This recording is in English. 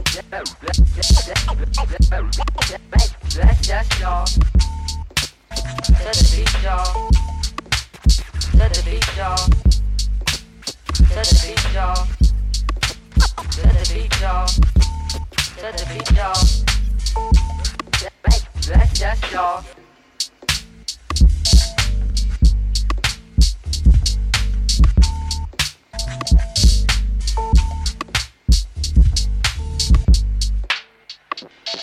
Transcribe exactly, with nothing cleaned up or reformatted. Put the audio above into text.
Let's just y'all. Set the beat, y'all. Set the beat, y'all. Set the beat, y'all. Set the beat, y'all. Set the beat, y'all. Let's just y'all.